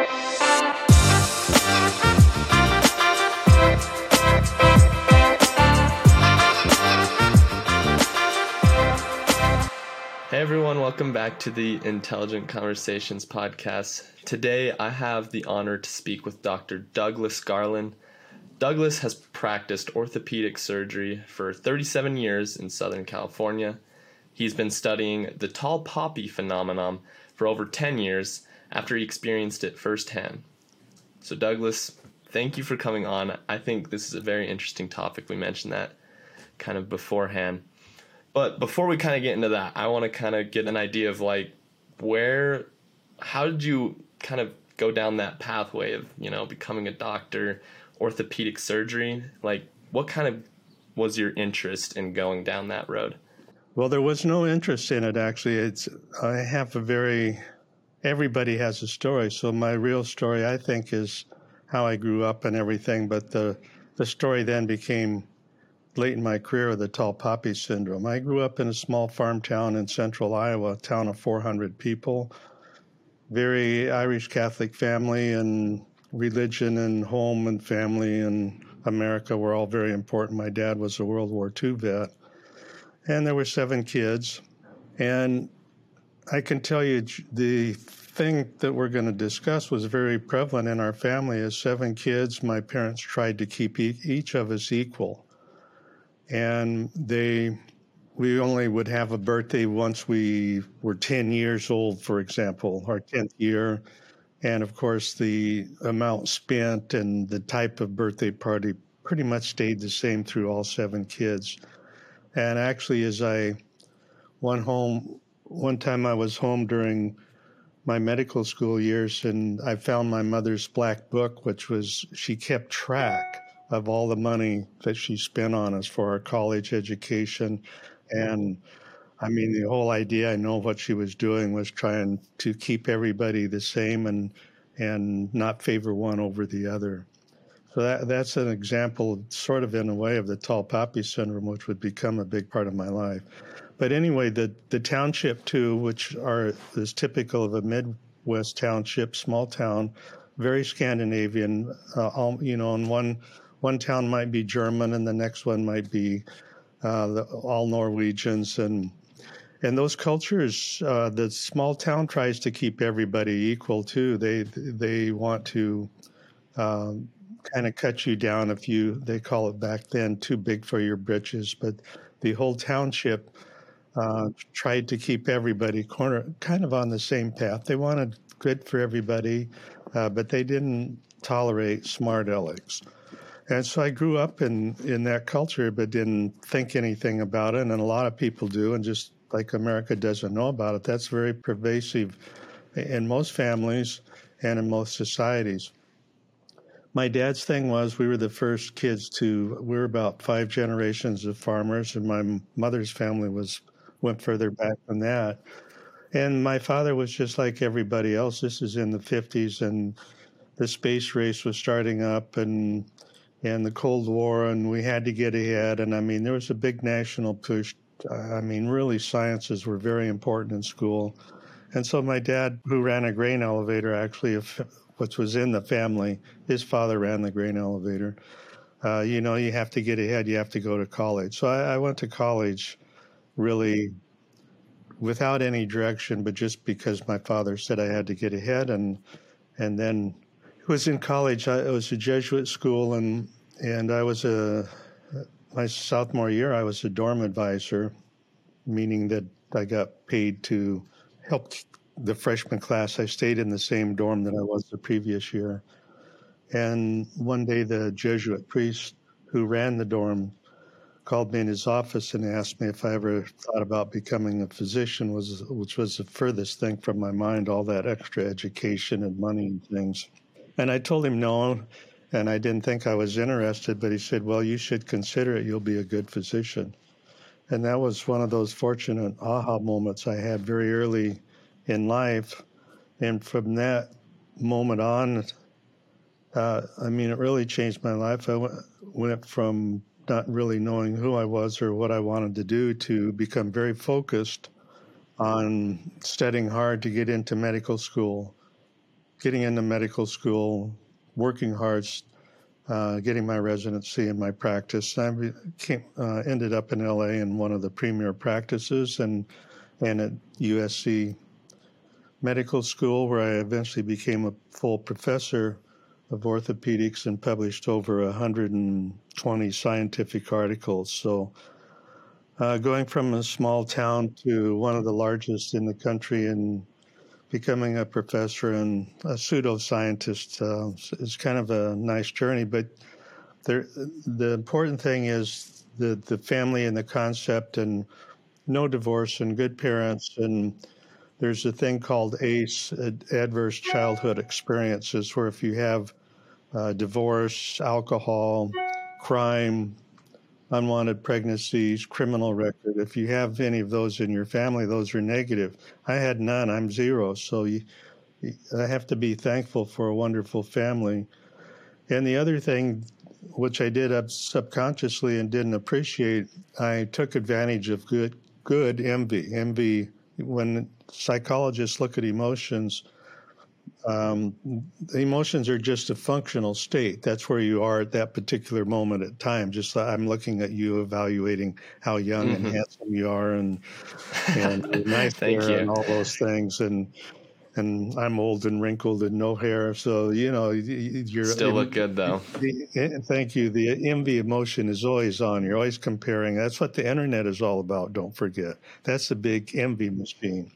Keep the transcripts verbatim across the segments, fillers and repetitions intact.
Hey everyone, welcome back to the Intelligent Conversations podcast. Today I have the honor to speak with Doctor Douglas Garland. Douglas has practiced orthopedic surgery for thirty-seven years in Southern California. He's been studying the tall poppy phenomenon for over ten years after he experienced it firsthand. So Douglas, thank you for coming on. I think this is a very interesting topic. We mentioned that kind of beforehand. But before we kind of get into that, I want to kind of get an idea of like where, how did you kind of go down that pathway of, you know, becoming a doctor, orthopedic surgery? Like what kind of was your interest in going down that road? Well, there was no interest in it, actually. It's I have a very, everybody has a story. So my real story, I think, is how I grew up and everything. But the, the story then became late in my career with the tall poppy syndrome. I grew up in a small farm town in central Iowa, a town of four hundred people, very Irish Catholic family, and religion and home and family and America were all very important. My dad was a World War Two vet, and there were seven kids. And I can tell you the thing that we're going to discuss was very prevalent in our family. As seven kids, my parents tried to keep each of us equal. And they, we only would have a birthday once we were ten years old, for example, our tenth year. And of course, the amount spent and the type of birthday party pretty much stayed the same through all seven kids. And actually, as I went home, one time I was home during my medical school years, and I found my mother's black book, which was, she kept track of all the money that she spent on us for our college education. And I mean, the whole idea, I know what she was doing was trying to keep everybody the same and and not favor one over the other. So that that's an example, sort of in a way, of the tall poppy syndrome, which would become a big part of my life. But anyway, the, the township too, which are is typical of a Midwest township, small town, very Scandinavian, uh, all, you know, in one One town might be German, and the next one might be uh, the, all Norwegians, and and those cultures. Uh, the small town tries to keep everybody equal too. They they want to um, kind of cut you down if you. They call it back then too big for your britches, but the whole township uh, tried to keep everybody corner kind of on the same path. They wanted good for everybody, uh, but they didn't tolerate smart alecks. And so I grew up in, in that culture, but didn't think anything about it. And a lot of people do, and just like America doesn't know about it. That's very pervasive in most families and in most societies. My dad's thing was we were the first kids to, we were about five generations of farmers, and my mother's family was went further back than that. And my father was just like everybody else. This is in the fifties, and the space race was starting up, and and the Cold War, and we had to get ahead. And I mean, there was a big national push. I mean, really, sciences were very important in school. And so my dad, who ran a grain elevator, actually, which was in the family, his father ran the grain elevator. Uh, you know, you have to get ahead, you have to go to college. So I, I went to college really without any direction, but just because my father said I had to get ahead. And and then was in college. I, it was a Jesuit school, and and I was a my sophomore year. I was a dorm advisor, meaning that I got paid to help the freshman class. I stayed in the same dorm that I was the previous year. And one day, the Jesuit priest who ran the dorm called me in his office and asked me if I ever thought about becoming a physician, was which was the furthest thing from my mind. All that extra education and money and things. And I told him no, and I didn't think I was interested, but he said, well, you should consider it. You'll be a good physician. And that was one of those fortunate aha moments I had very early in life. And from that moment on, uh, I mean, it really changed my life. I w- went from not really knowing who I was or what I wanted to do to become very focused on studying hard to get into medical school. getting into medical school, working hard, uh, getting my residency and my practice. I became, uh, ended up in L A in one of the premier practices and, and at U S C Medical School, where I eventually became a full professor of orthopedics and published over one hundred twenty scientific articles. So uh, going from a small town to one of the largest in the country and becoming a professor and a pseudoscientist uh, is kind of a nice journey. But there, the important thing is the, the family and the concept and no divorce and good parents. And there's a thing called A C E, Adverse Childhood Experiences, where if you have uh, divorce, alcohol, crime, unwanted pregnancies, criminal record, if you have any of those in your family, those are negative. I had none. I'm zero. So you, I have to be thankful for a wonderful family. And the other thing, which I did up subconsciously and didn't appreciate, I took advantage of good, good envy. Envy, when psychologists look at emotions, um, emotions are just a functional state. That's where you are at that particular moment at time. Just like I'm looking at you, evaluating how young mm-hmm. and handsome you are, and and nice Thank hair you. and all those things. And and I'm old and wrinkled and no hair, so you know you're still look good though. The, thank you. The envy emotion is always on. You're always comparing. That's what the internet is all about. Don't forget. That's the big envy machine.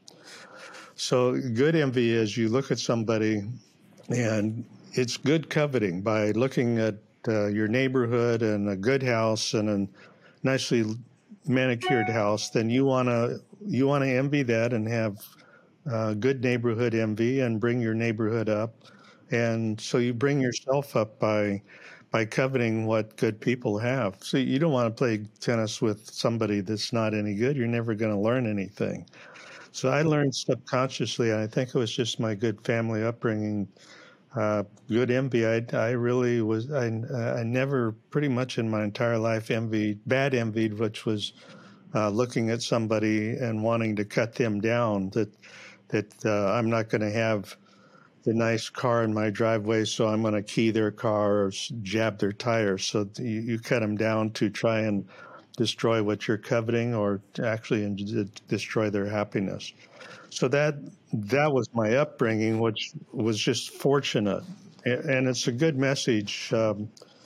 So good envy is you look at somebody, and it's good coveting by looking at uh, your neighborhood and a good house and a nicely manicured house. Then you wanna you wanna envy that and have uh, good neighborhood envy and bring your neighborhood up. And so you bring yourself up by by coveting what good people have. So you don't want to play tennis with somebody that's not any good. You're never going to learn anything. So I learned subconsciously, and I think it was just my good family upbringing, uh, good envy. I, I really was, I, I never pretty much in my entire life envied, bad envied, which was uh, looking at somebody and wanting to cut them down, that, that uh, I'm not going to have the nice car in my driveway, so I'm going to key their car or jab their tires. So you, you cut them down to try and destroy what you're coveting, or actually destroy their happiness. So that that was my upbringing, which was just fortunate, and it's a good message um,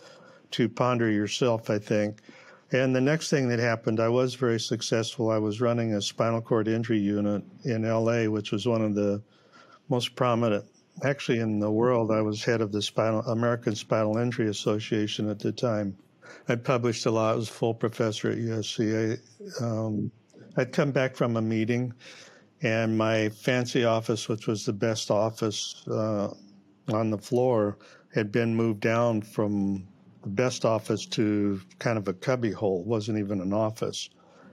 to ponder yourself, I think. And the next thing that happened, I was very successful. I was running a spinal cord injury unit in L A, which was one of the most prominent, actually in the world. I was head of the Spinal, American Spinal Injury Association at the time. I published a lot. I was a full professor at U S C. I, um, I'd come back from a meeting, and my fancy office, which was the best office uh, on the floor, had been moved down from the best office to kind of a cubby hole. It wasn't even an office.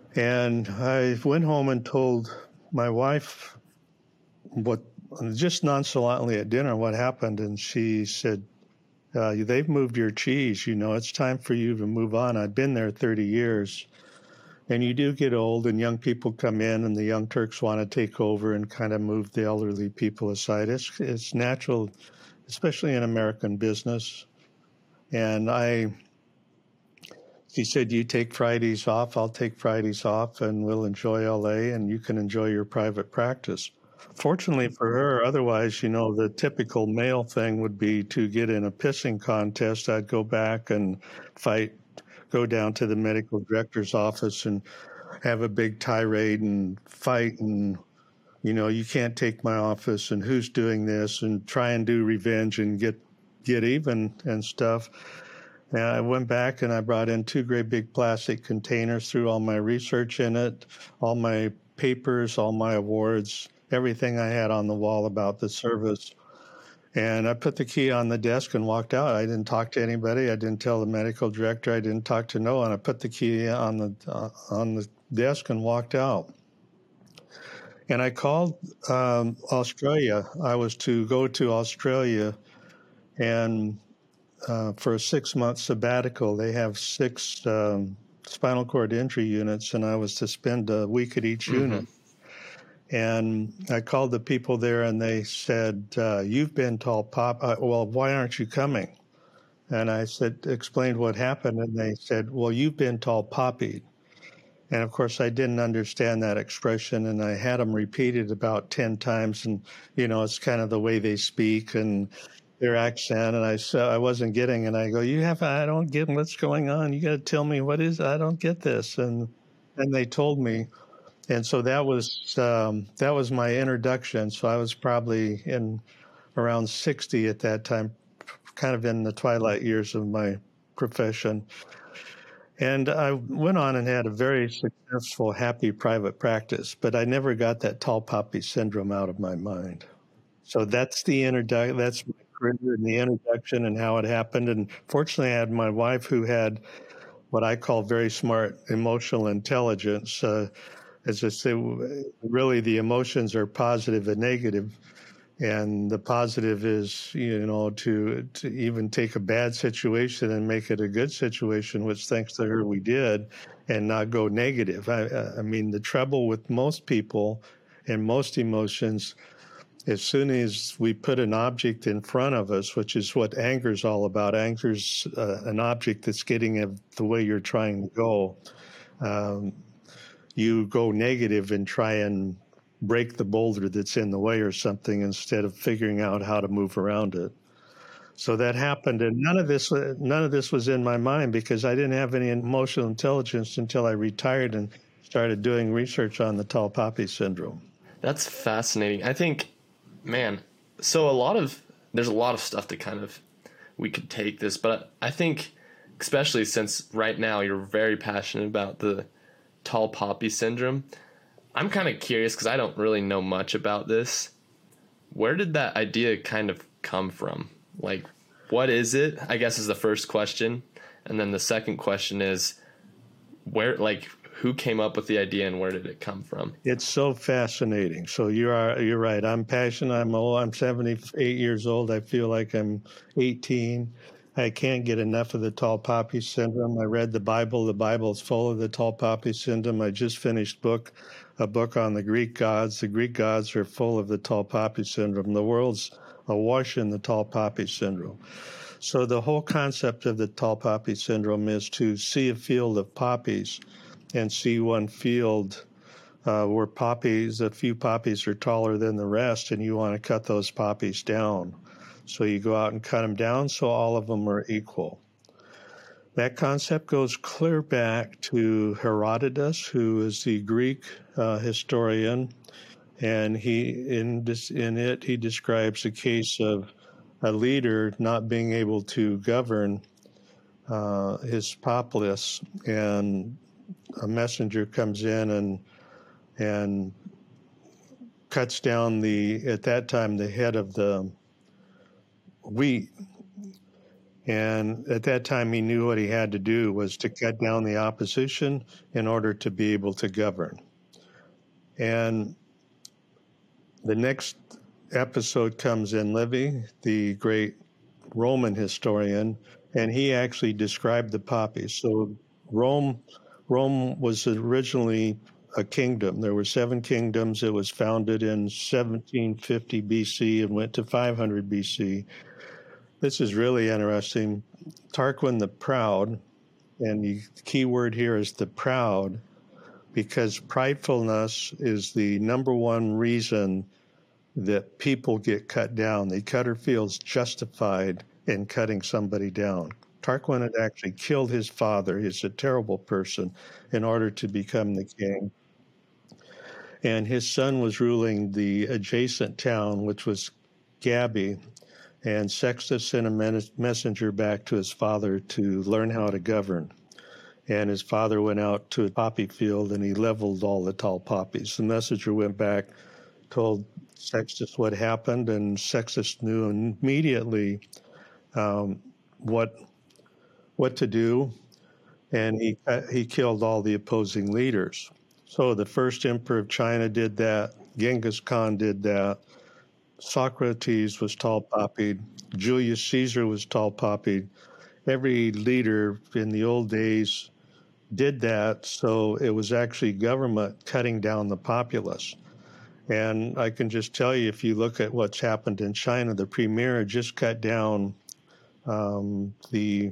And I went home and told my wife what, just nonchalantly at dinner, what happened. And she said, Uh, they've moved your cheese, you know, it's time for you to move on. I've been there thirty years. And you do get old, and young people come in, and the young Turks want to take over and kind of move the elderly people aside. It's, it's natural, especially in American business. And I, she said, you take Fridays off, I'll take Fridays off, and we'll enjoy L A, and you can enjoy your private practice. Fortunately for her, otherwise, you know, the typical male thing would be to get in a pissing contest. I'd go back and fight, go down to the medical director's office and have a big tirade and fight and, you know, you can't take my office and who's doing this, and try and do revenge and get, get even and stuff. And I went back and I brought in two great big plastic containers, threw all my research in it, all my papers, all my awards, everything I had on the wall about the service. And I put the key on the desk and walked out. I didn't talk to anybody. I didn't tell the medical director. I didn't talk to no one. I put the key on the uh, on the desk and walked out. And I called um, Australia. I was to go to Australia and uh, for a six-month sabbatical. They have six um, spinal cord injury units, and I was to spend a week at each mm-hmm. unit. And I called the people there, and they said, uh, "You've been tall pop. Uh, well, why aren't you coming?" And I said, explained what happened, and they said, "Well, you've been tall poppied." And of course, I didn't understand that expression, and I had them repeat it about ten times. And you know, it's kind of the way they speak and their accent. And I said I wasn't getting, and I go, "You have, I don't get what's going on. You got to tell me what is. I don't get this." And and they told me. And so that was um, that was my introduction. So I was probably in around sixty at that time, kind of in the twilight years of my profession. And I went on and had a very successful, happy private practice, but I never got that tall poppy syndrome out of my mind. So that's the introduction. That's my career and the introduction and how it happened. And fortunately, I had my wife who had what I call very smart emotional intelligence. Uh, As I say, really the emotions are positive and negative, and the positive is, you know, to to even take a bad situation and make it a good situation, which thanks to her we did, and not go negative. I, I mean, the trouble with most people and most emotions, as soon as we put an object in front of us, which is what anger is all about, anger's uh, an object that's getting it the way you're trying to go. Um, you go negative and try and break the boulder that's in the way or something instead of figuring out how to move around it. So that happened, and none of this none of this was in my mind because I didn't have any emotional intelligence until I retired and started doing research on the tall poppy syndrome. That's fascinating. I think, man, so a lot of there's a lot of stuff that kind of we could take this, but I think especially since right now you're very passionate about the tall poppy syndrome, I'm kind of curious because I don't really know much about this. Where did that idea kind of come from? Like, what is it? I guess is the first question. And then the second question is where, like, who came up with the idea and where did it come from? It's so fascinating. So you are, you're right. I'm passionate. I'm old. I'm seventy-eight years old. I feel like I'm eighteen. I can't get enough of the tall poppy syndrome. I read the Bible. The Bible is full of the tall poppy syndrome. I just finished book, a book on the Greek gods. The Greek gods are full of the tall poppy syndrome. The world's awash in the tall poppy syndrome. So the whole concept of the tall poppy syndrome is to see a field of poppies and see one field uh, where poppies, a few poppies are taller than the rest, and you want to cut those poppies down. So you go out and cut them down so all of them are equal. That concept goes clear back to Herodotus, who is the Greek uh, historian, and he in this in it he describes a case of a leader not being able to govern uh, his populace, and a messenger comes in and and cuts down the at that time the head of the wheat. And at that time, he knew what he had to do was to cut down the opposition in order to be able to govern. And the next episode comes in Livy, the great Roman historian, and he actually described the poppies. So Rome, Rome was originally a kingdom. There were seven kingdoms. It was founded in seventeen fifty B C and went to five hundred B C. This is really interesting. Tarquin the Proud, and the key word here is the proud, because pridefulness is the number one reason that people get cut down. The cutter feels justified in cutting somebody down. Tarquin had actually killed his father. He's a terrible person in order to become the king. And his son was ruling the adjacent town, which was Gabii. And Sextus sent a messenger back to his father to learn how to govern. And his father went out to a poppy field and he leveled all the tall poppies. The messenger went back, told Sextus what happened, and Sextus knew immediately um, what what to do, and he he killed all the opposing leaders. So the first emperor of China did that. Genghis Khan did that. Socrates was tall poppied. Julius Caesar was tall poppied. Every leader in the old days did that, so it was actually government cutting down the populace. And I can just tell you, if you look at what's happened in China, the premier just cut down um, the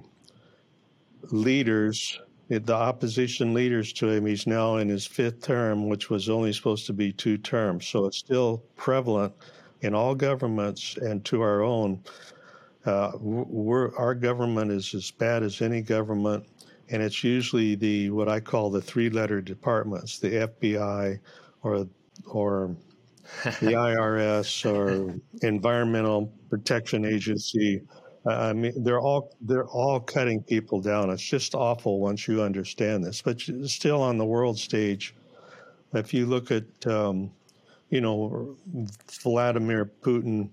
leaders, the opposition leaders to him. He's now in his fifth term, which was only supposed to be two terms. So it's still prevalent in all governments and to our own. Uh, we're, our government is as bad as any government, and it's usually the what I call the three-letter departments, the F B I or or the I R S or Environmental Protection Agency. I mean, they're all they're all cutting people down. It's just awful once you understand this. But still, on the world stage, if you look at, um, you know, Vladimir Putin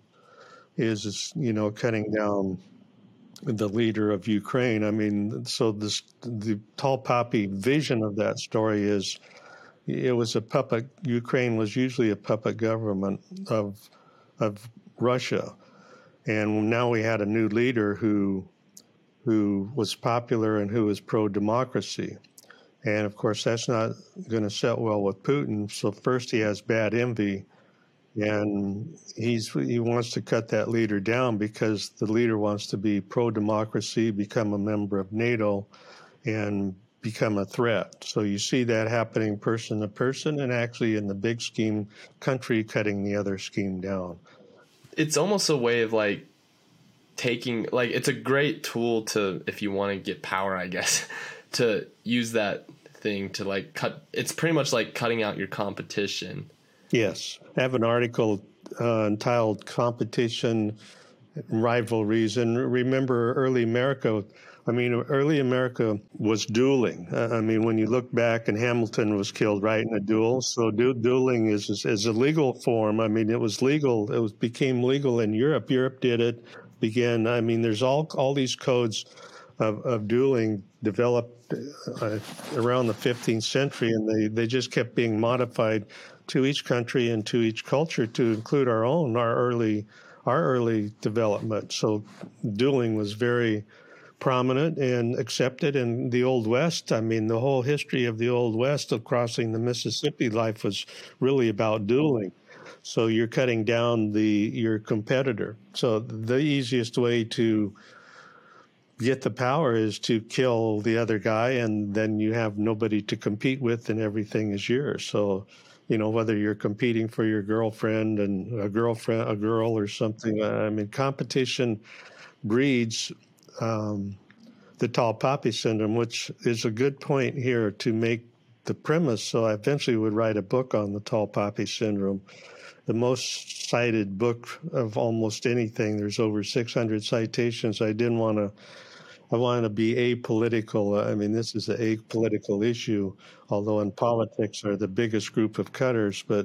is, you know, cutting down the leader of Ukraine. I mean, so this the tall poppy vision of that story is it was a puppet. Ukraine was usually a puppet government of of Russia. And now we had a new leader who who was popular and who was pro-democracy. And, of course, that's not going to set well with Putin. So first he has bad envy, and he's he wants to cut that leader down because the leader wants to be pro-democracy, become a member of NATO, and become a threat. So you see that happening person to person, and actually in the big scheme, country cutting the other scheme down. It's almost a way of like taking, like, it's a great tool to, if you want to get power, I guess, to use that thing to like cut. It's pretty much like cutting out your competition. Yes. I have an article uh, entitled Competition, Rivalries. And remember early America, I mean, early America was dueling. Uh, I mean, when you look back, and Hamilton was killed right in a duel. So du- dueling is, is is a legal form. I mean, it was legal. It was became legal in Europe. Europe did it. Began. I mean, there's all all these codes of, of dueling developed uh, around the fifteenth century, and they, they just kept being modified to each country and to each culture to include our own, our early our early development. So dueling was very prominent and accepted in the Old West. I mean, the whole history of the Old West of crossing the Mississippi life was really about dueling. So you're cutting down the your competitor. So the easiest way to get the power is to kill the other guy, and then you have nobody to compete with, and everything is yours. So, you know, whether you're competing for your girlfriend and a girlfriend, a girl or something, I mean, competition breeds Um, the tall poppy syndrome, which is a good point here to make the premise. So I eventually would write a book on the tall poppy syndrome, the most cited book of almost anything. There's over six hundred citations. I didn't want to, I wanted to be apolitical. I mean, this is an apolitical issue, although in politics are the biggest group of cutters, but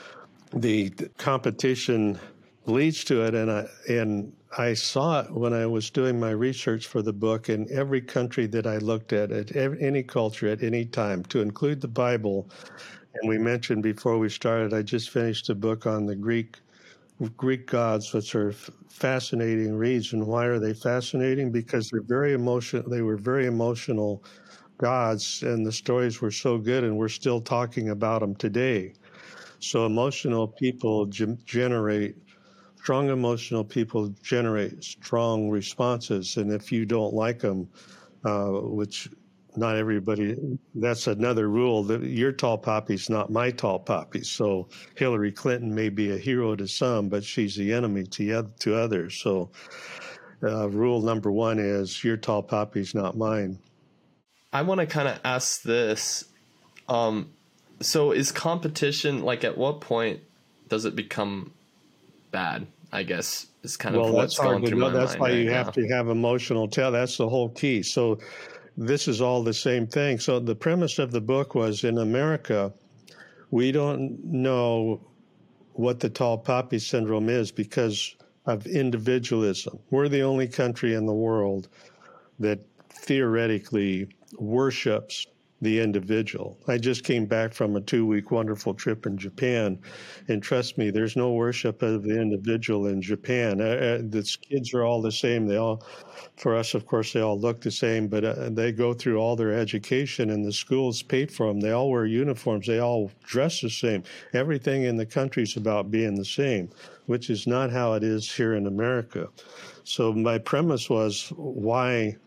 the competition leads to it. And I, and I saw it when I was doing my research for the book in every country that I looked at, at every, any culture at any time, to include the Bible. And we mentioned before we started, I just finished a book on the Greek Greek gods, which are fascinating reads. And why are they fascinating? Because they're very emotional. They were very emotional gods, and the stories were so good, and we're still talking about them today. So emotional people g- generate Strong emotional people generate strong responses, and if you don't like them, uh, which not everybody, that's another rule, that your tall poppy's not my tall poppy. So Hillary Clinton may be a hero to some, but she's the enemy to, to others. So uh, rule number one is your tall poppy's not mine. I want to kind of ask this. Um, so is competition, like, at what point does it become bad? I guess is kind well, of what's going through my mind. That's why right you now. have to have emotional tell. That's the whole key. So this is all the same thing. So the premise of the book was, in America, we don't know what the tall poppy syndrome is because of individualism. We're the only country in the world that theoretically worships the individual. I just came back from a two-week wonderful trip in Japan, and trust me, there's no worship of the individual in Japan. Uh, uh, the kids are all the same. They all, for us, of course, they all look the same, but uh, they go through all their education, and the schools paid for them. They all wear uniforms. They all dress the same. Everything in the country is about being the same, which is not how it is here in America. So my premise was why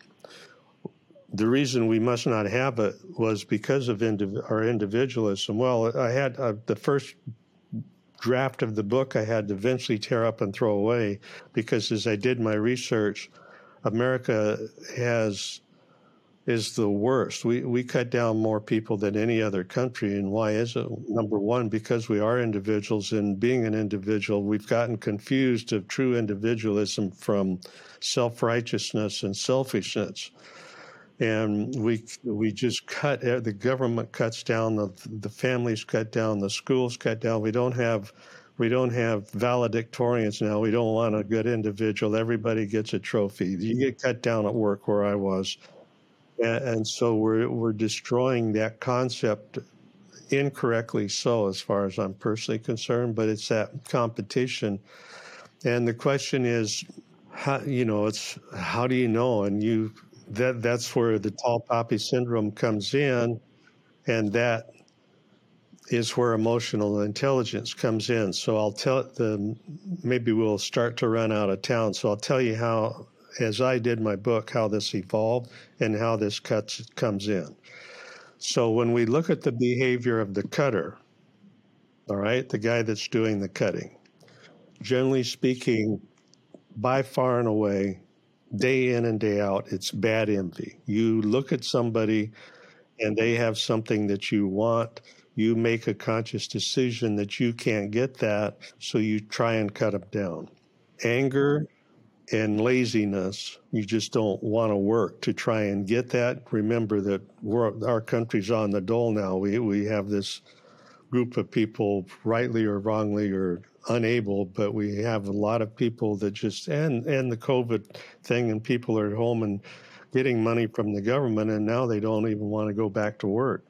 the reason we must not have it was because of indiv- our individualism. Well, I had uh, the first draft of the book I had to eventually tear up and throw away because as I did my research, America has is the worst. We we cut down more people than any other country. And why is it? Number one, because we are individuals, and being an individual, we've gotten confused of true individualism from self-righteousness and selfishness. And we we just cut, the government cuts down, the the families cut down, the schools cut down. We don't have we don't have valedictorians now. We don't want a good individual. Everybody gets a trophy. You get cut down at work where I was. And, and so we're we're destroying that concept incorrectly so, as far as I'm personally concerned, but it's that competition. And the question is, how, you know, it's how do you know? And you that that's where the tall poppy syndrome comes in, and that is where emotional intelligence comes in. So I'll tell the maybe we'll start to run out of town. So I'll tell you how, as I did my book, how this evolved and how this cuts comes in. So when we look at the behavior of the cutter, all right, the guy that's doing the cutting, generally speaking, by far and away, day in and day out, it's bad envy. You look at somebody and they have something that you want. You make a conscious decision that you can't get that, so you try and cut them down. Anger and laziness, you just don't want to work to try and get that. Remember that we're, our country's on the dole now. We we have this group of people, rightly or wrongly or unable, but we have a lot of people that just, and, and the COVID thing, and people are at home and getting money from the government, and now they don't even want to go back to work.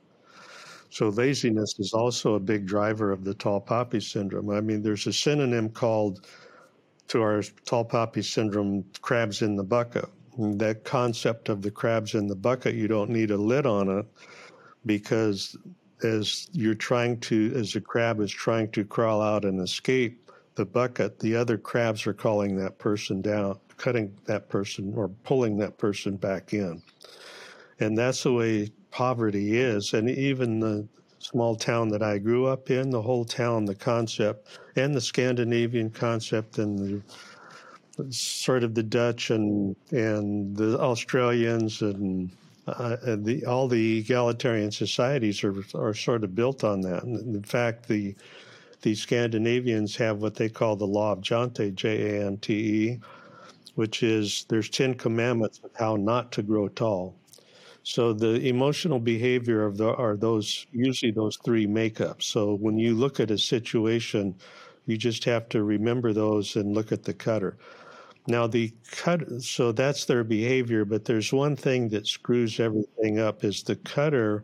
So laziness is also a big driver of the tall poppy syndrome. I mean, there's a synonym called, to our tall poppy syndrome, crabs in the bucket. And that concept of the crabs in the bucket, you don't need a lid on it, because as you're trying to, as the crab is trying to crawl out and escape the bucket, the other crabs are calling that person down, cutting that person or pulling that person back in. And that's the way poverty is. And even the small town that I grew up in, the whole town, the concept, and the Scandinavian concept, and the sort of the Dutch and and the Australians and uh, the all the egalitarian societies are are sort of built on that. And in fact, the the Scandinavians have what they call the law of Jante, J A N T E, which is there's ten commandments of how not to grow tall. So the emotional behavior of the are those usually those three makeups. So when you look at a situation, you just have to remember those and look at the cutter. Now the cut, so that's their behavior. But there's one thing that screws everything up: is the cutter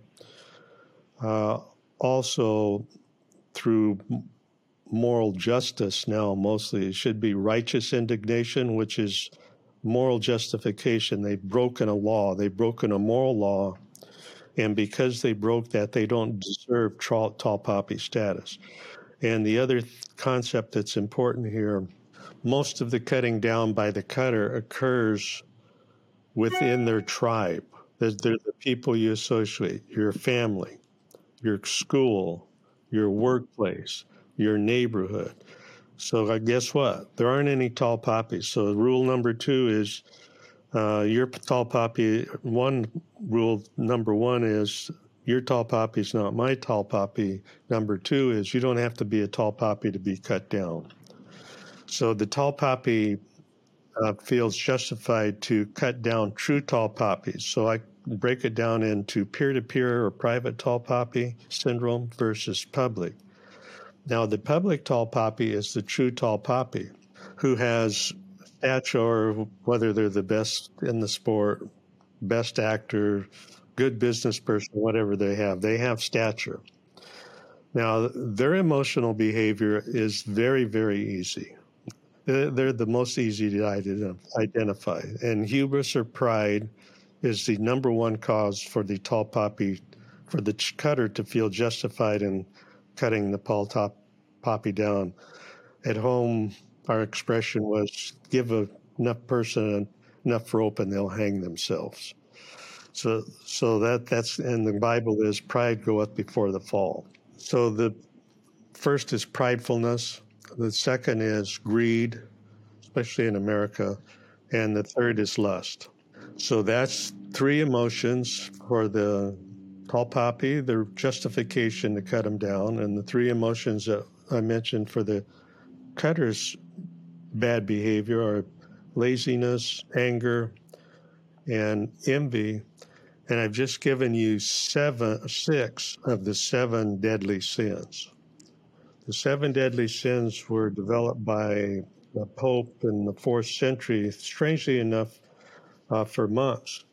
uh, also through moral justice. Now mostly it should be righteous indignation, which is moral justification. They've broken a law. They've broken a moral law. And because they broke that, they don't deserve tall, tall poppy status. And the other th- concept that's important here, most of the cutting down by the cutter occurs within their tribe. They're, they're the people you associate, your family, your school, your workplace, your neighborhood. So uh, guess what? There aren't any tall poppies. So rule number two is uh, your tall poppy. One rule number one is your tall poppy is not my tall poppy. Number two is you don't have to be a tall poppy to be cut down. So the tall poppy uh, feels justified to cut down true tall poppies. So I break it down into peer-to-peer or private tall poppy syndrome versus public. Now, the public tall poppy is the true tall poppy who has stature, whether they're the best in the sport, best actor, good business person, whatever they have. They have stature. Now, their emotional behavior is very, very easy. They're the most easy to identify. And hubris or pride is the number one cause for the tall poppy, for the cutter to feel justified in cutting the tall top poppy down. At home, our expression was, give a, enough person enough rope and they'll hang themselves. So, so that that's, and the Bible is, pride goeth before the fall. So the first is pridefulness. The second is greed, especially in America. And the third is lust. So that's three emotions for the tall poppy, the justification to cut them down, and the three emotions that I mentioned for the cutter's bad behavior are laziness, anger, and envy. And I've just given you seven, six of the seven deadly sins. The seven deadly sins were developed by the Pope in the fourth century, strangely enough, uh, for monks.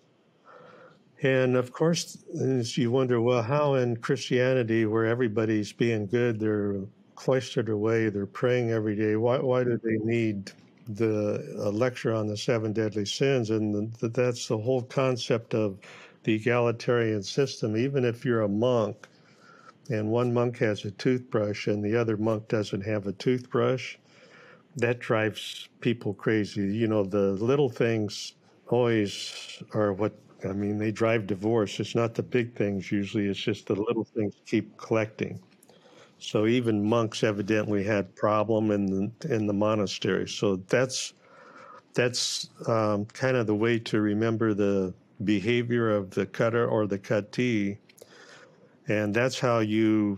And of course, as you wonder, well, how in Christianity, where everybody's being good, they're cloistered away, they're praying every day, why, why do they need the uh, lecture on the seven deadly sins? And the, that's the whole concept of the egalitarian system. Even if you're a monk, and one monk has a toothbrush and the other monk doesn't have a toothbrush, that drives people crazy. You know, the little things always are what, I mean, they drive divorce. It's not the big things usually, it's just the little things keep collecting. So even monks evidently had problem in the, in the monastery. So that's, that's um, kind of the way to remember the behavior of the cutter or the cuttee. And that's how you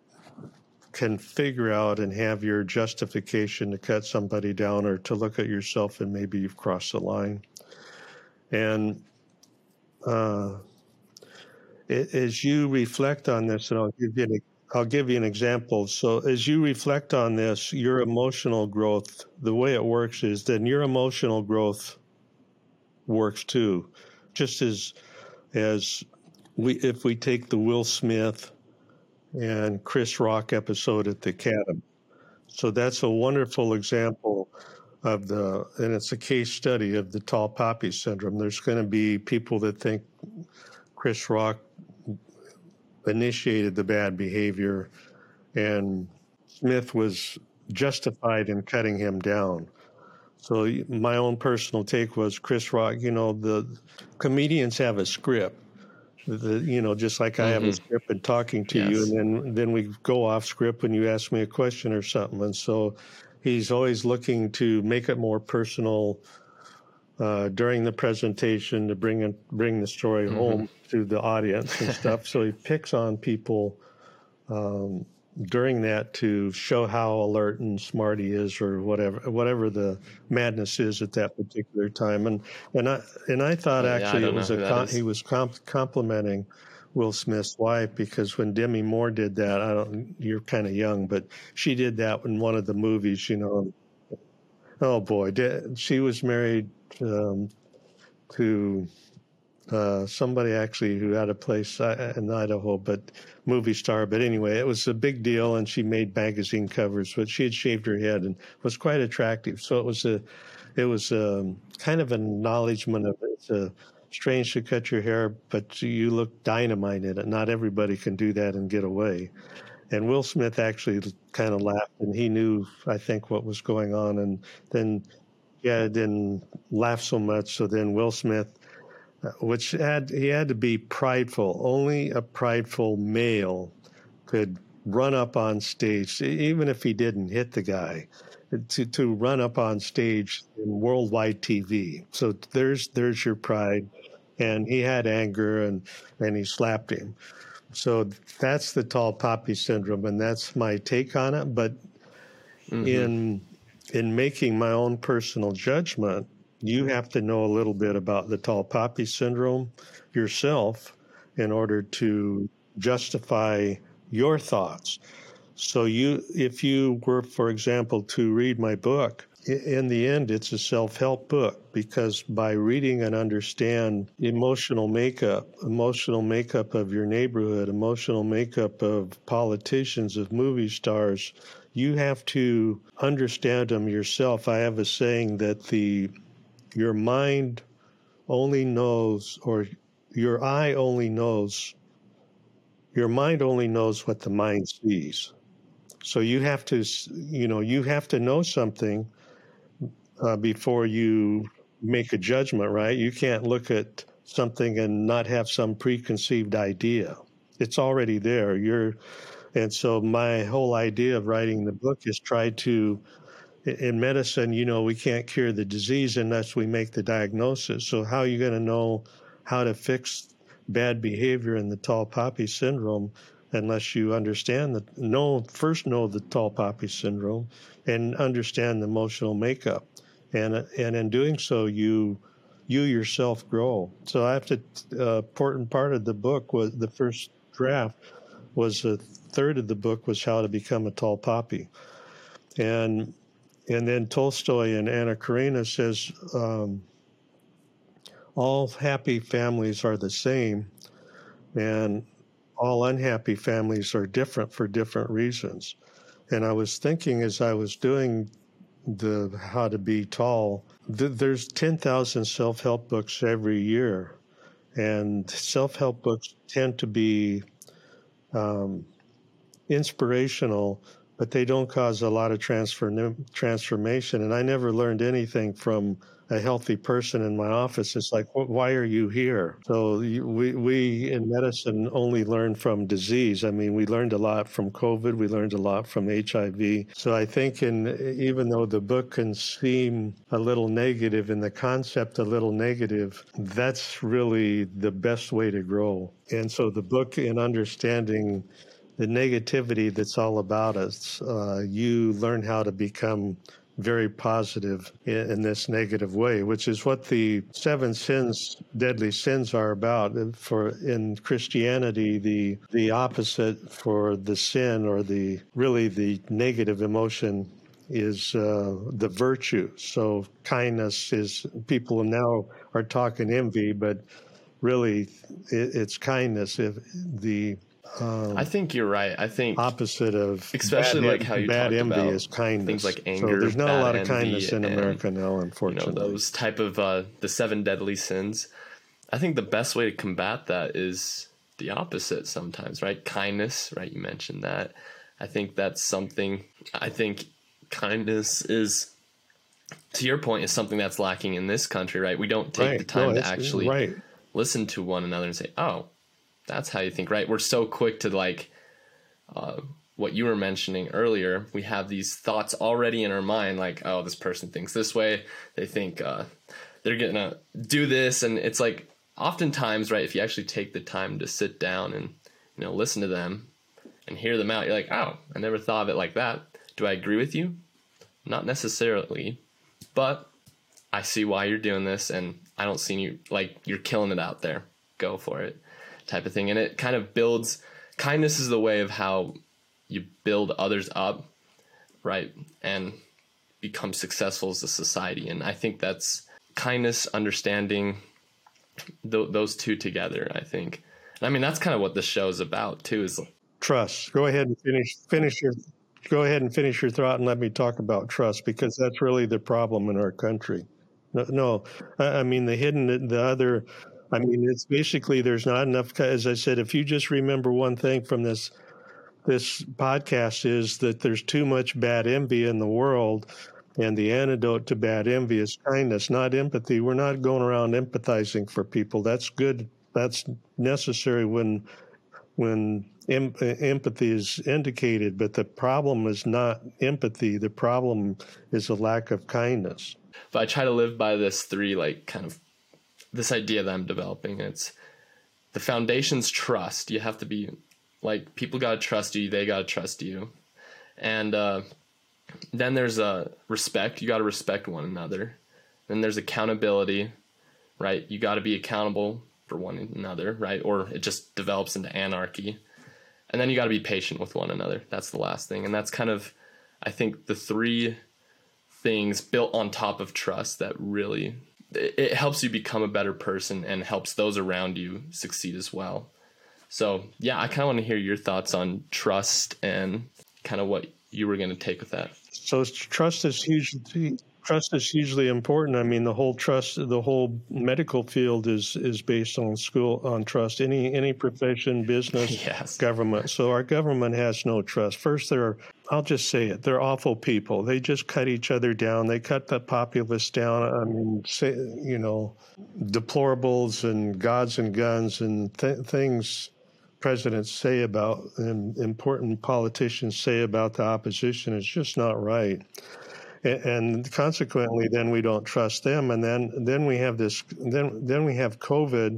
can figure out and have your justification to cut somebody down or to look at yourself and maybe you've crossed the line. And uh, as you reflect on this, and I'll give you an, I'll give you an example. So as you reflect on this, your emotional growth, the way it works is then your emotional growth works too. Just as as we, if we take the Will Smith and Chris Rock episode at the Academy. So that's a wonderful example of the, and it's a case study of the tall poppy syndrome. There's going to be people that think Chris Rock initiated the bad behavior and Smith was justified in cutting him down. So my own personal take was Chris Rock, you know, the comedians have a script. The, you know, just like I have Mm-hmm. a script and talking to Yes. you, and then then we go off script when you ask me a question or something. And so he's always looking to make it more personal uh, during the presentation to bring it, bring the story Mm-hmm. home to the audience and stuff. So he picks on people um, during that to show how alert and smart he is, or whatever whatever the madness is at that particular time. And and I and I thought Oh, yeah, actually I it don't was know a who that com- is. he was comp- complimenting Will Smith's wife, because when Demi Moore did that, I don't, you're kind of young, but she did that in one of the movies, you know. Oh boy, did, she was married um, to uh, somebody actually who had a place uh, in Idaho, but movie star. But anyway, it was a big deal, and she made magazine covers. But she had shaved her head and was quite attractive. So it was a, it was um, kind of an acknowledgement of it's a strange to cut your hair, but you look dynamite in it. Not everybody can do that and get away. And Will Smith actually kind of laughed, and he knew, I think, what was going on. And then, yeah, didn't laugh so much. So then Will Smith, which had he had to be prideful. Only a prideful male could run up on stage, even if he didn't hit the guy, to, to run up on stage in worldwide T V. So there's there's your pride. And he had anger, and, and he slapped him. So that's the tall poppy syndrome, and that's my take on it. But mm-hmm. in in making my own personal judgment, you have to know a little bit about the tall poppy syndrome yourself in order to justify your thoughts. So you, if you were, for example, to read my book, in the end, it's a self-help book, because by reading and understand emotional makeup, emotional makeup of your neighborhood, emotional makeup of politicians, of movie stars, you have to understand them yourself. I have a saying that the your mind only knows, or your eye only knows, your mind only knows what the mind sees. So you have to, you know, you have to know something uh, before you make a judgment, right? You can't look at something and not have some preconceived idea. It's already there. You're, and so my whole idea of writing the book is try to, in medicine, you know, we can't cure the disease unless we make the diagnosis. So how are you going to know how to fix bad behavior in the tall poppy syndrome unless you understand that, know, first know the tall poppy syndrome and understand the emotional makeup. And, and in doing so, you, you yourself grow. So I have to, uh, important part of the book was, the first draft was a third of the book was how to become a tall poppy. And, and then Tolstoy in Anna Karenina says, um, all happy families are the same, and all unhappy families are different for different reasons. And I was thinking as I was doing the How to Be Tall, th- there's ten thousand self-help books every year, and self-help books tend to be um, inspirational, but they don't cause a lot of transfer transformation. And I never learned anything from a healthy person in my office. It's like, why are you here? So we, we in medicine only learn from disease. I mean, we learned a lot from COVID. We learned a lot from H I V. So I think in, even though the book can seem a little negative and the concept a little negative, that's really the best way to grow. And so the book, in understanding the negativity that's all about us, uh, you learn how to become very positive in, in this negative way, which is what the seven sins, deadly sins, are about. For in Christianity, the the opposite for the sin, or the really the negative emotion, is uh, the virtue. So kindness is, people now are talking envy, but really it, it's kindness. If the Um, I think you're right. I think opposite of especially bad, like how you bad talked envy about is kindness. Things like anger. So there's not a lot of envy, kindness in and, America now, unfortunately. You know, those type of uh, the seven deadly sins. I think the best way to combat that is the opposite sometimes, right? Kindness, right? You mentioned that. I think that's something. I think kindness is, to your point, is something that's lacking in this country, right? We don't take right. the time no, to actually right. listen to one another and say, oh, that's how you think, right? We're so quick to like uh, what you were mentioning earlier. We have these thoughts already in our mind, like, oh, this person thinks this way. They think uh, they're going to do this. And it's like, oftentimes, right, if you actually take the time to sit down and, you know, listen to them and hear them out, you're like, oh, I never thought of it like that. Do I agree with you? Not necessarily, but I see why you're doing this, and I don't see you, like, you're killing it out there. Go for it, type of thing. And it kind of builds, kindness is the way of how you build others up, right, and become successful as a society. And I think that's kindness, understanding, th- those two together, I think. And I mean, that's kind of what this show is about too, is trust. Go ahead and finish finish your go ahead and finish your thought and let me talk about trust, because that's really the problem in our country. No, no I mean, the hidden, the other, I mean, it's basically, there's not enough, as I said, if you just remember one thing from this this podcast, is that there's too much bad envy in the world. And the antidote to bad envy is kindness, not empathy. We're not going around empathizing for people. That's good. That's necessary when when em- empathy is indicated. But the problem is not empathy. The problem is a lack of kindness. But I try to live by this three, like, kind of this idea that I'm developing. It's the foundation's trust. You have to be like, people got to trust you. They got to trust you. And uh, then there's a uh, respect. You got to respect one another. Then there's accountability, right? You got to be accountable for one another, right? Or it just develops into anarchy. And then you got to be patient with one another. That's the last thing. And that's kind of, I think, the three things built on top of trust that really, it, it helps you become a better person and helps those around you succeed as well. So yeah, I kind of want to hear your thoughts on trust and kind of what you were going to take with that. So trust is hugely trust is hugely important. I mean, the whole trust, the whole medical field is is based on school on trust. Any any profession, business, yes. government. So our government has no trust. First, they're I'll just say it. They're awful people. They just cut each other down. They cut the populace down. I mean, say, you know, deplorables and gods and guns and th- things presidents say about and important politicians say about the opposition is just not right. And, and consequently, then we don't trust them. And then then we have this. Then then we have COVID,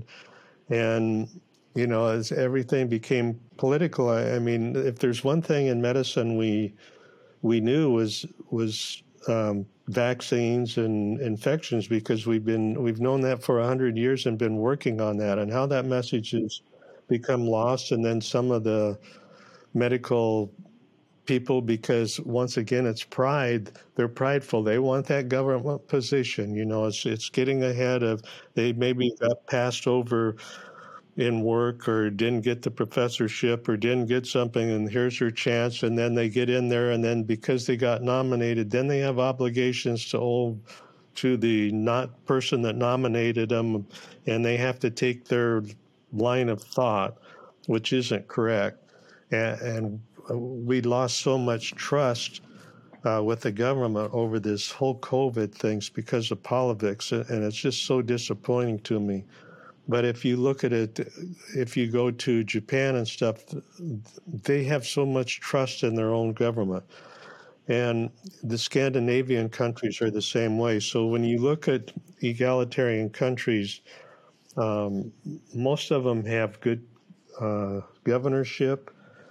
and you know, as everything became political. I, I mean, if there's one thing in medicine we we knew was was um, vaccines and infections, because we've been we've known that for a hundred years and been working on that, and how that message has become lost. And then some of the medical people, because once again, it's pride. They're prideful. They want that government position. You know, it's it's getting ahead of. They maybe got passed over in work or didn't get the professorship or didn't get something, and here's your chance. And then they get in there, and then because they got nominated, then they have obligations to owe to the not person that nominated them, and they have to take their line of thought, which isn't correct. And, and we lost so much trust uh, with the government over this whole COVID things because of politics, and it's just so disappointing to me. But if you look at it, if you go to Japan and stuff, they have so much trust in their own government. And the Scandinavian countries are the same way. So when you look at egalitarian countries, um, most of them have good uh, governorship,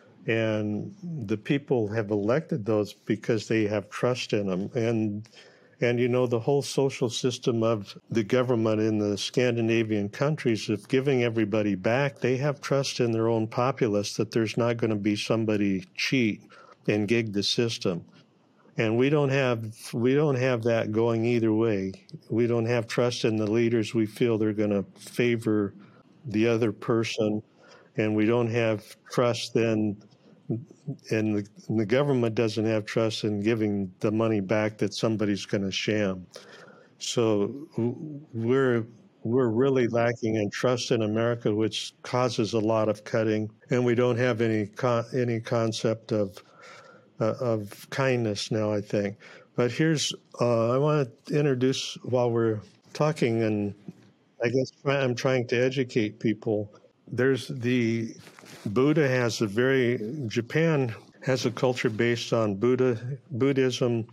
and the people have elected those because they have trust in them. And And, you know, the whole social system of the government in the Scandinavian countries of giving everybody back, they have trust in their own populace that there's not going to be somebody cheat and gig the system. And we don't have we don't have that going either way. We don't have trust in the leaders. We feel they're going to favor the other person. And we don't have trust then. And the, the government doesn't have trust in giving the money back that somebody's going to sham. So we're we're really lacking in trust in America, which causes a lot of cutting, and we don't have any con- any concept of uh, of kindness now, I think. But here's uh, I want to introduce while we're talking, and I guess I'm trying to educate people. There's the Buddha has a very, Japan has a culture based on Buddha, Buddhism,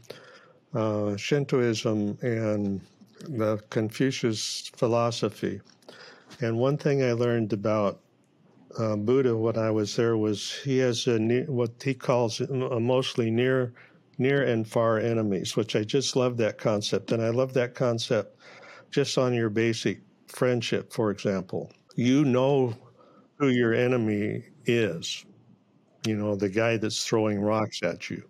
uh, Shintoism, and the Confucius philosophy. And one thing I learned about uh, Buddha when I was there was he has a ne- what he calls a mostly near, near and far enemies, which I just love that concept. And I love that concept just on your basic friendship, for example. You know who your enemy is, you know, the guy that's throwing rocks at you.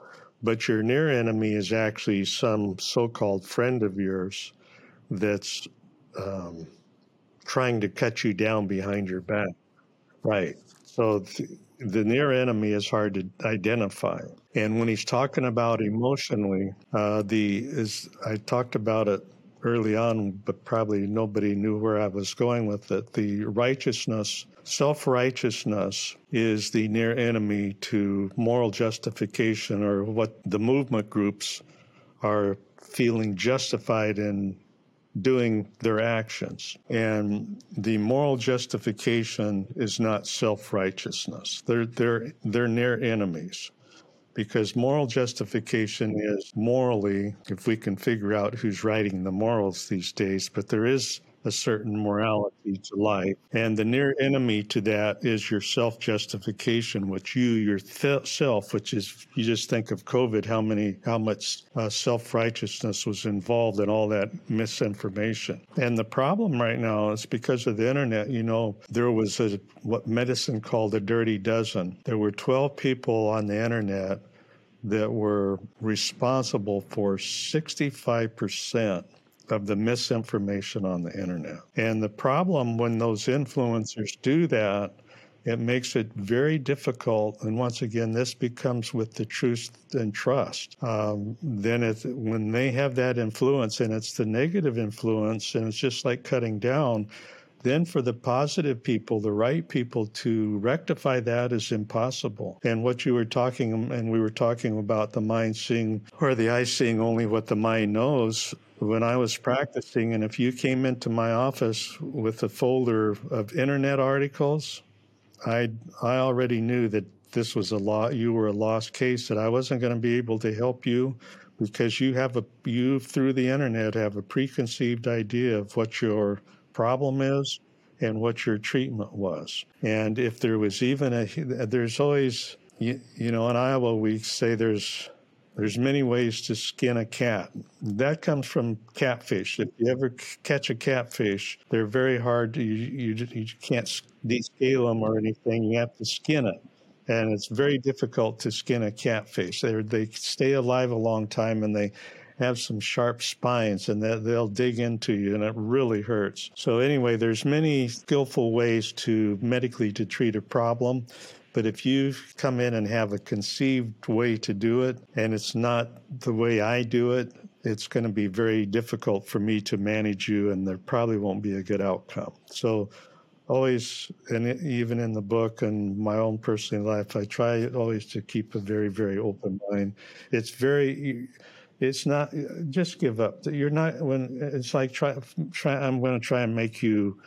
But your near enemy is actually some so-called friend of yours that's um, trying to cut you down behind your back. Right. So th- the near enemy is hard to identify. And when he's talking about emotionally, uh, the is I talked about it early on, but probably nobody knew where I was going with it. The righteousness, self-righteousness is the near enemy to moral justification, or what the movement groups are feeling justified in doing their actions. And the moral justification is not self-righteousness. They're, they're, they're near enemies. Because moral justification is morally, if we can figure out who's writing the morals these days, but there is a certain morality to life. And the near enemy to that is your self-justification, which you yourself, which is, you just think of COVID, how many, how much uh, self-righteousness was involved in all that misinformation. And the problem right now is because of the internet. You know, there was a, what medicine called a dirty dozen. There were twelve people on the internet that were responsible for sixty-five percent of the misinformation on the internet. And the problem when those influencers do that, it makes it very difficult. And once again, this becomes with the truth and trust. Um, then it, when they have that influence, and it's the negative influence, and it's just like cutting down, then for the positive people, the right people, to rectify that is impossible. And what you were talking, and we were talking about the mind seeing, or the eye seeing only what the mind knows. When I was practicing, and if you came into my office with a folder of internet articles, I I already knew that this was a law. You were a lost case. That I wasn't going to be able to help you because you have a you through the internet have a preconceived idea of what your problem is and what your treatment was. And if there was even a there's always you, you know in Iowa we say there's there's many ways to skin a cat. That comes from catfish. If you ever catch a catfish, they're very hard. You, you, you can't descale them or anything. You have to skin it. And it's very difficult to skin a catfish. They they stay alive a long time, and they have some sharp spines, and that they'll dig into you, and it really hurts. So anyway, there's many skillful ways to medically to treat a problem. But if you come in and have a conceived way to do it, and it's not the way I do it, it's going to be very difficult for me to manage you, and there probably won't be a good outcome. So always, and even in the book and my own personal life, I try always to keep a very, very open mind. It's very, it's not, just give up. You're not, when it's like, try, try I'm going to try and make you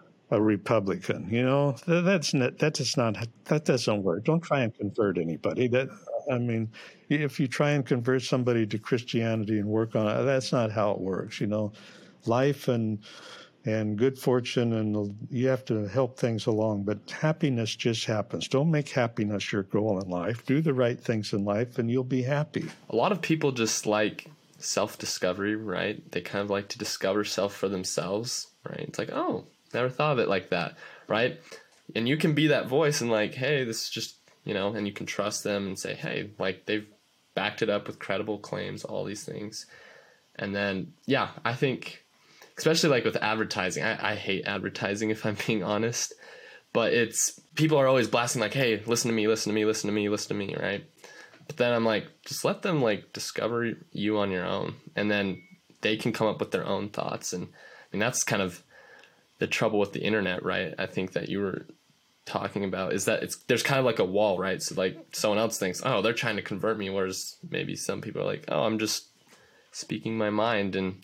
a Republican, you know, that's not, that does not, that doesn't work. Don't try and convert anybody. That, I mean, if you try and convert somebody to Christianity and work on it, that's not how it works. You know, life and, and good fortune, and you have to help things along, but happiness just happens. Don't make happiness your goal in life. Do the right things in life and you'll be happy. A lot of people just like self-discovery, right? They kind of like to discover self for themselves, right? It's like, oh, never thought of it like that, right? And you can be that voice and like, hey, this is just, you know, and you can trust them and say, hey, like they've backed it up with credible claims, all these things. And then, yeah, I think, especially like with advertising, I, I hate advertising if I'm being honest, but it's, people are always blasting like, hey, listen to me, listen to me, listen to me, listen to me, right? But then I'm like, just let them like discover you on your own, and then they can come up with their own thoughts. And I mean, that's kind of the trouble with the internet, right? I think that you were talking about is that it's, there's kind of like a wall, right? So like someone else thinks, oh, they're trying to convert me. Whereas maybe some people are like, oh, I'm just speaking my mind. And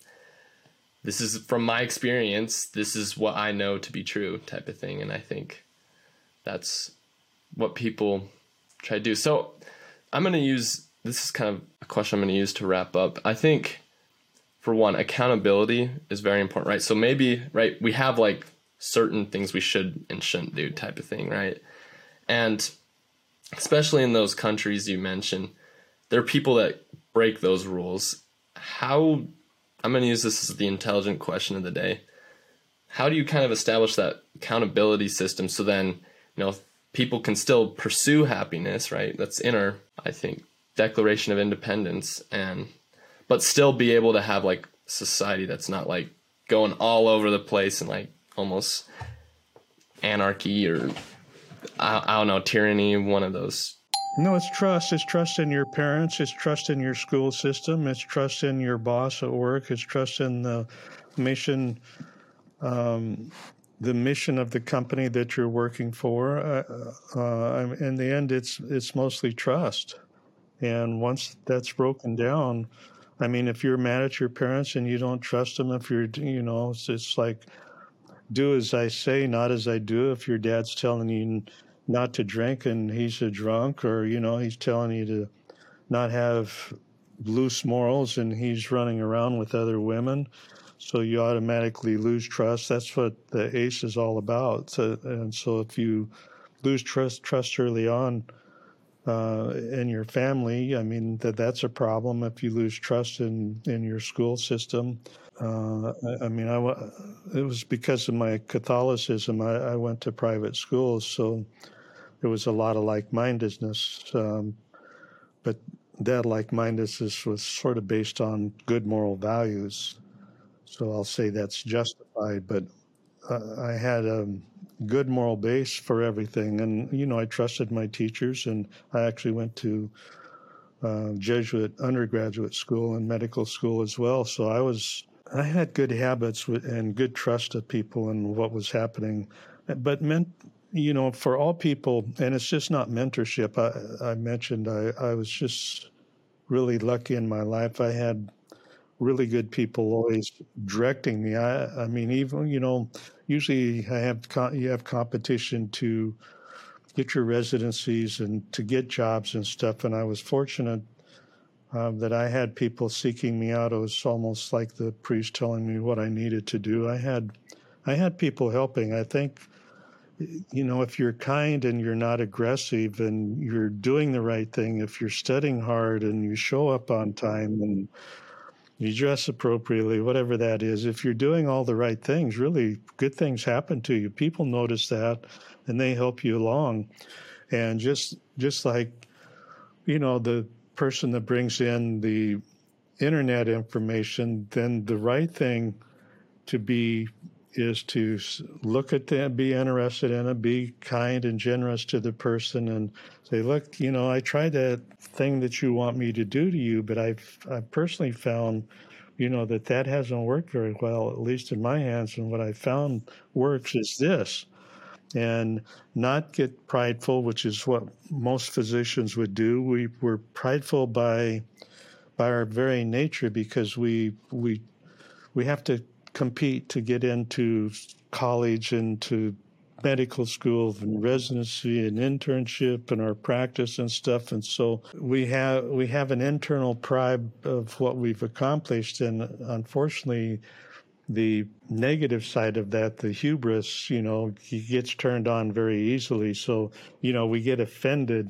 this is from my experience. This is what I know to be true type of thing. And I think that's what people try to do. So I'm going to use, this is kind of a question I'm going to use to wrap up. I think, for one, accountability is very important, right? So maybe, right, we have like certain things we should and shouldn't do type of thing, right? And especially in those countries you mentioned, there are people that break those rules. How, I'm going to use this as the intelligent question of the day. How do you kind of establish that accountability system so then, you know, people can still pursue happiness, right? That's in our, I think, Declaration of Independence, and but still be able to have like society that's not like going all over the place and like almost anarchy or I, I don't know, tyranny, one of those. No, it's trust. It's trust in your parents. It's trust in your school system. It's trust in your boss at work. It's trust in the mission, um, the mission of the company that you're working for. Uh, uh, in the end, it's it's mostly trust. And once that's broken down, I mean, if you're mad at your parents and you don't trust them, if you're, you know, it's, it's like, do as I say, not as I do. If your dad's telling you not to drink and he's a drunk, or, you know, he's telling you to not have loose morals and he's running around with other women, so you automatically lose trust. That's what the A C E is all about. So, and so if you lose trust, trust early on, Uh, in your family, I mean, that that's a problem. If you lose trust in, in your school system, uh, I, I mean, I, it was because of my Catholicism. I, I went to private schools, so there was a lot of like-mindedness. Um, but that like-mindedness was sort of based on good moral values. So I'll say that's justified, but uh, I had a good moral base for everything. And, you know, I trusted my teachers, and I actually went to uh, Jesuit undergraduate school and medical school as well. So I was, I had good habits with, and good trust of people and what was happening. But meant, you know, for all people, and it's just not mentorship. I, I mentioned I, I was just really lucky in my life. I had really good people always directing me. I, I mean, even, you know, usually I have, you have competition to get your residencies and to get jobs and stuff. And I was fortunate uh, that I had people seeking me out. It was almost like the priest telling me what I needed to do. I had, I had people helping. I think, you know, if you're kind and you're not aggressive and you're doing the right thing, if you're studying hard and you show up on time and you dress appropriately, whatever that is, if you're doing all the right things, really good things happen to you. People notice that and they help you along. And just just like, you know, the person that brings in the internet information, then the right thing to be is to look at them, be interested in it, be kind and generous to the person and say, look, you know, I tried that thing that you want me to do to you, but I've, I've personally found, you know, that that hasn't worked very well, at least in my hands. And what I found works is this. And not get prideful, which is what most physicians would do. We, we're prideful by by our very nature because we we we have to compete to get into college and to medical school and residency and internship and our practice and stuff. And so we have we have an internal pride of what we've accomplished. And unfortunately, the negative side of that, the hubris, you know, he gets turned on very easily. So, you know, we get offended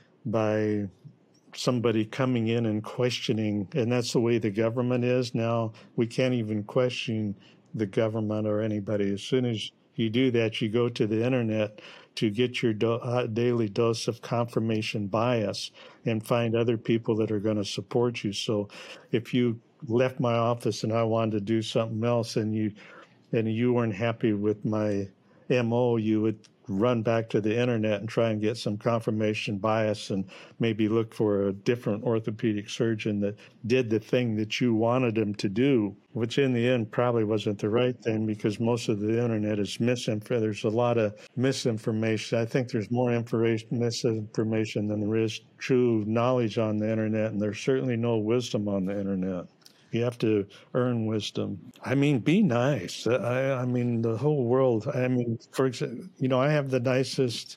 by somebody coming in and questioning, and that's the way the government is now. We can't even question the government or anybody. As soon as you do that, you go to the internet to get your do- uh, daily dose of confirmation bias and find other people that are going to support you. So if you left my office and I wanted to do something else and you and you weren't happy with my M O, you would run back to the internet and try and get some confirmation bias and maybe look for a different orthopedic surgeon that did the thing that you wanted him to do, which in the end probably wasn't the right thing because most of the internet is misinformation. There's a lot of misinformation. I think there's more information, misinformation than there is true knowledge on the internet, and there's certainly no wisdom on the internet. You have to earn wisdom. I mean, be nice. I, I mean, the whole world. I mean, for example, you know, I have the nicest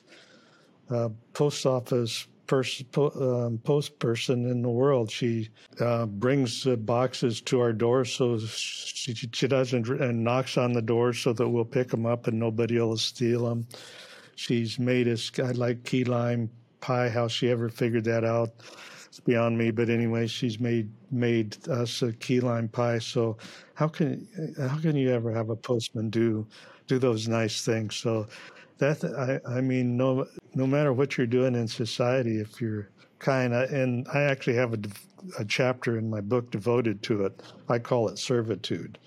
uh, post office pers- po- um, post person in the world. She uh, brings uh, boxes to our door, so she, she doesn't, and knocks on the door so that we'll pick them up and nobody will steal them. She's made us. I like key lime pie. How she ever figured that out? It's beyond me, but anyway, she's made made us a key lime pie. So how can how can you ever have a postman do do those nice things? So that I, I mean, no no matter what you're doing in society, if you're kind, I, and I actually have a, a chapter in my book devoted to it. I call it servitude.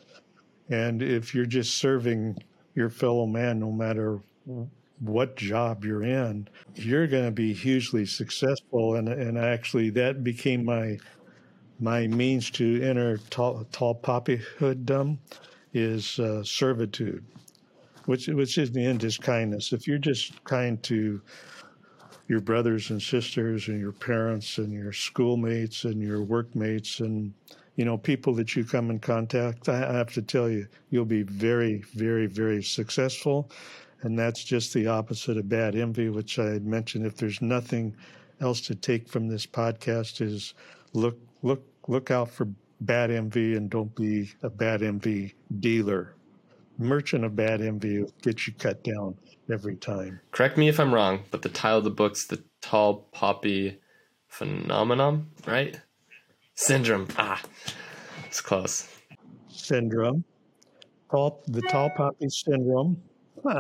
And if you're just serving your fellow man, no matter what job you're in, you're going to be hugely successful. And and actually, that became my my means to enter tall, tall poppyhooddom is uh, servitude, which which in the end is kindness. If you're just kind to your brothers and sisters and your parents and your schoolmates and your workmates and you know people that you come in contact, I have to tell you, you'll be very, very, very successful. And that's just the opposite of bad envy, which I had mentioned. If there's nothing else to take from this podcast, is look look look out for bad envy and don't be a bad envy dealer. Merchant of bad envy will get you cut down every time. Correct me if I'm wrong, but the title of the book's The Tall Poppy Phenomenon, right? Syndrome. Ah, it's close. Syndrome. Tall, the tall poppy syndrome. Huh.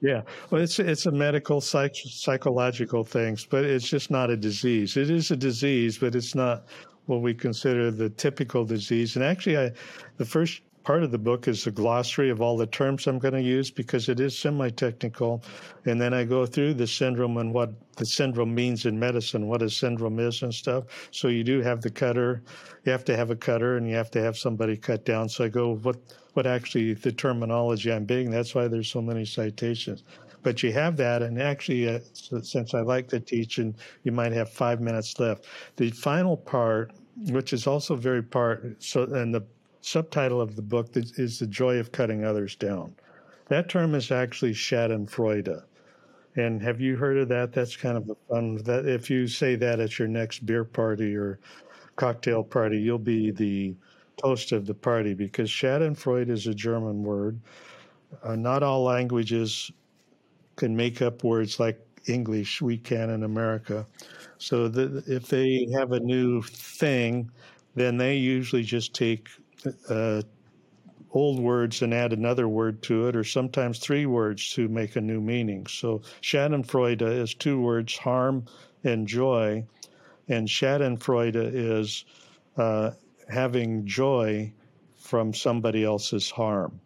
Yeah, well, it's it's a medical psych, psychological things, but it's just not a disease. It is a disease, but it's not what we consider the typical disease. And actually, I, the first part of the book is a glossary of all the terms I'm going to use because it is semi-technical, and then I go through the syndrome and what the syndrome means in medicine, what a syndrome is and stuff. So you do have the cutter, you have to have a cutter, and you have to have somebody cut down. So I go what. what actually the terminology I'm being. That's why there's so many citations. But you have that, and actually, uh, since I like to teach, and you might have five minutes left. The final part, which is also very part, so and the subtitle of the book is The Joy of Cutting Others Down. That term is actually Schadenfreude. And have you heard of that? That's kind of a fun, that if you say that at your next beer party or cocktail party, you'll be the toast of the party, because Schadenfreude is a German word. Uh, not all languages can make up words like English we can in America. So the, if they have a new thing, then they usually just take uh, old words and add another word to it, or sometimes three words to make a new meaning. So Schadenfreude is two words, harm and joy, and Schadenfreude is uh, having joy from somebody else's harm.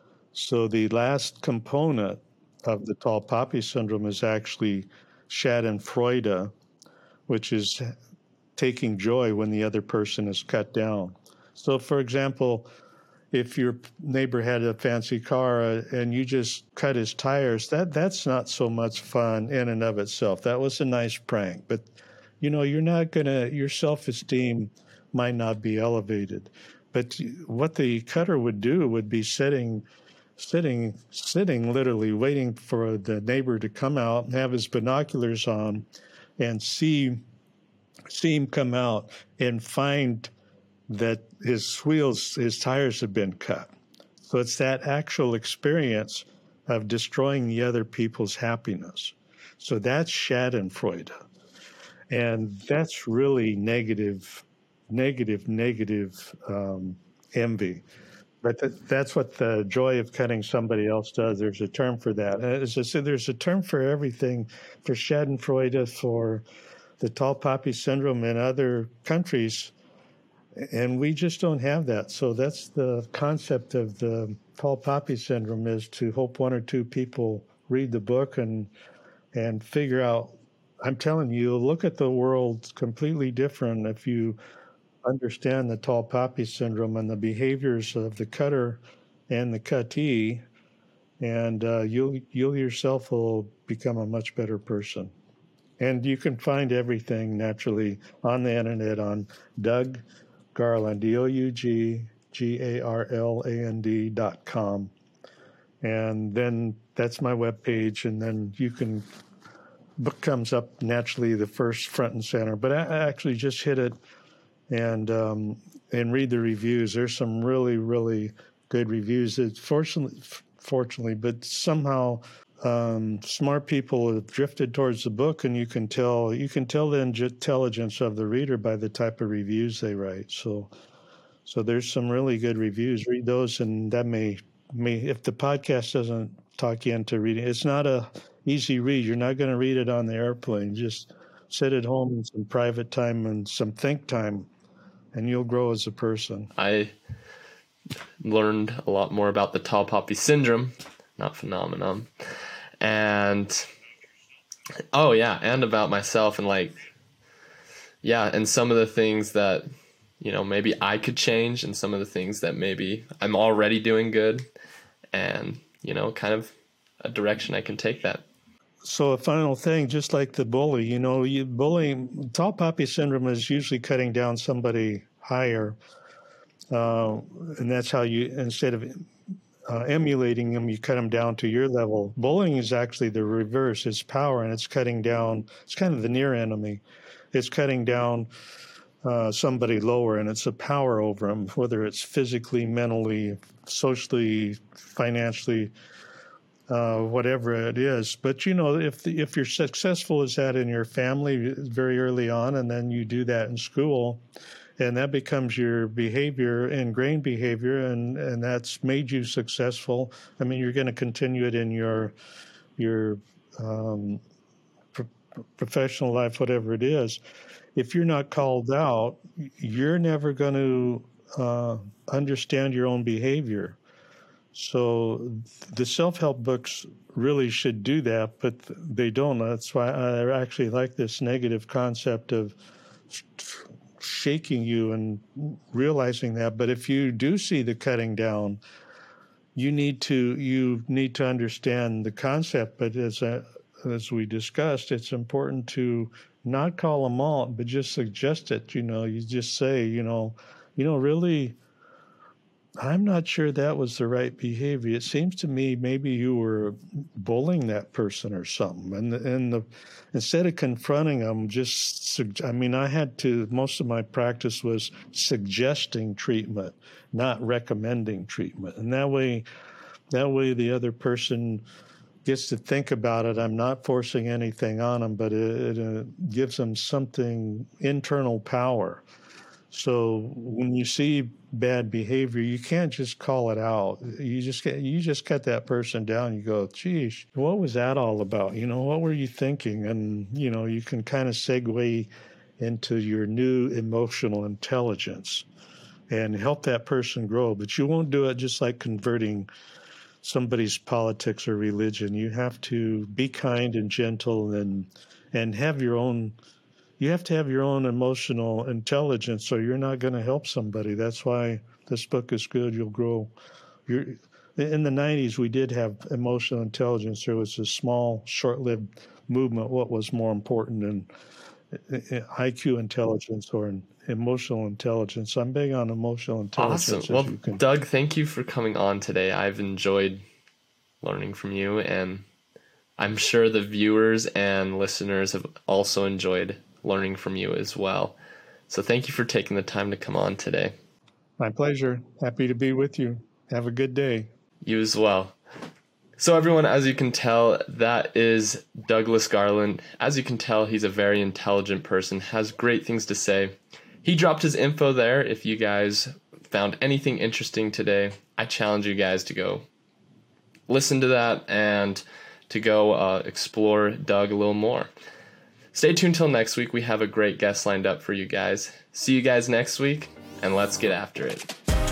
So the last component of the tall poppy syndrome is actually Schadenfreude, which is taking joy when the other person is cut down. So, for example, if your neighbor had a fancy car uh, and you just cut his tires, that that's not so much fun in and of itself. That was a nice prank, but you know, you're not gonna, your self-esteem might not be elevated. But what the cutter would do would be sitting, sitting, sitting, literally waiting for the neighbor to come out and have his binoculars on and see, see him come out and find that his wheels, his tires have been cut. So it's that actual experience of destroying the other people's happiness. So that's Schadenfreude. And that's really negative, negative, negative um, envy. But th- that's what the joy of cutting somebody else does. There's a term for that. As I said, there's a term for everything, for Schadenfreude, for the tall poppy syndrome in other countries. And we just don't have that. So that's the concept of the tall poppy syndrome, is to hope one or two people read the book and and figure out. I'm telling you, look at the world completely different if you understand the tall poppy syndrome and the behaviors of the cutter and the cuttee, and uh, you'll you'll yourself will become a much better person. And you can find everything naturally on the internet on Doug Garland, D O U G G A R L A N D dot com. And then that's my webpage, and then you can, book comes up naturally the first front and center. But I, I actually just hit it and um, and read the reviews. There's some really, really good reviews. It's fortunately, fortunately, but somehow um, smart people have drifted towards the book, and you can tell you can tell the intelligence of the reader by the type of reviews they write. So, so there's some really good reviews. Read those, and that may may if the podcast doesn't talk you into reading, it's not a easy read. You're not going to read it on the airplane. Just sit at home in some private time and some think time, and you'll grow as a person. I learned a lot more about the tall poppy syndrome, not phenomenon. And, oh yeah, and about myself, and like, yeah, and some of the things that, you know, maybe I could change, and some of the things that maybe I'm already doing good, and, you know, kind of a direction I can take that. So a final thing, just like the bully, you know, you bullying, tall poppy syndrome is usually cutting down somebody higher. Uh, and that's how you, instead of uh, emulating them, you cut them down to your level. Bullying is actually the reverse. It's power, and it's cutting down, it's kind of the near enemy. It's cutting down uh, somebody lower, and it's a power over them, whether it's physically, mentally, socially, financially, Uh, whatever it is. But, you know, if the, if you're successful as that in your family very early on, and then you do that in school, and that becomes your behavior, ingrained behavior, and, and that's made you successful, I mean, you're going to continue it in your your um, pro- professional life, whatever it is, if you're not called out, you're never going to uh, understand your own behavior. So the self-help books really should do that, but they don't. That's why I actually like this negative concept of shaking you and realizing that. But if you do see the cutting down, you need to you need to understand the concept. But as a, as we discussed, it's important to not call them out, but just suggest it. You know, you just say, you know, you know, really, I'm not sure that was the right behavior. It seems to me maybe you were bullying that person or something. And the, and the instead of confronting them, just I mean, I had to. Most of my practice was suggesting treatment, not recommending treatment, and that way, that way the other person gets to think about it. I'm not forcing anything on them, but it, it uh, gives them something, internal power. So when you see bad behavior, you can't just call it out. You just get, you just cut that person down. You go, geez, what was that all about? You know, what were you thinking? And, you know, you can kind of segue into your new emotional intelligence and help that person grow. But you won't do it just like converting somebody's politics or religion. You have to be kind and gentle and and have your own you have to have your own emotional intelligence, or you're not going to help somebody. That's why this book is good. You'll grow. You're, in the nineties, we did have emotional intelligence. There was a small, short-lived movement. What was more important than I Q intelligence or an emotional intelligence? I'm big on emotional intelligence. Awesome. Well, you can... Doug, thank you for coming on today. I've enjoyed learning from you, and I'm sure the viewers and listeners have also enjoyed learning from you as well. So thank you for taking the time to come on today. My pleasure. Happy to be with you. Have a good day. You as well. So everyone, as you can tell, that is Douglas Garland. As you can tell, he's a very intelligent person, has great things to say. He dropped his info there. If you guys found anything interesting today, I challenge you guys to go listen to that and to go uh, explore Doug a little more. Stay tuned till next week. We have a great guest lined up for you guys. See you guys next week, and let's get after it.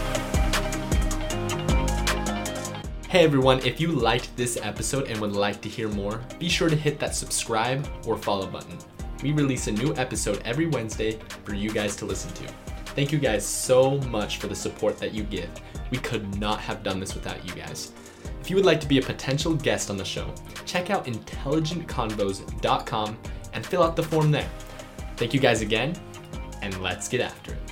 Hey everyone, if you liked this episode and would like to hear more, be sure to hit that subscribe or follow button. We release a new episode every Wednesday for you guys to listen to. Thank you guys so much for the support that you give. We could not have done this without you guys. If you would like to be a potential guest on the show, check out intelligent convos dot com and fill out the form there. Thank you guys again, and let's get after it.